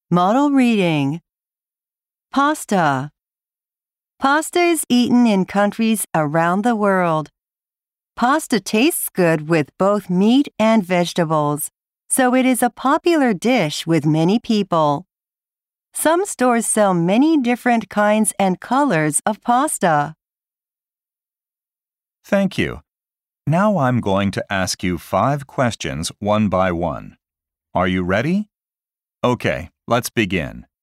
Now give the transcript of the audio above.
Model reading. Pasta. Pasta is eaten in countries around the world. Pasta tastes good with both meat and vegetables, so it is a popular dish with many people. Some stores sell many different kinds and colors of pasta. Thank you. Now I'm going to ask you 5 questions one by one. Are you ready? Okay, let's begin.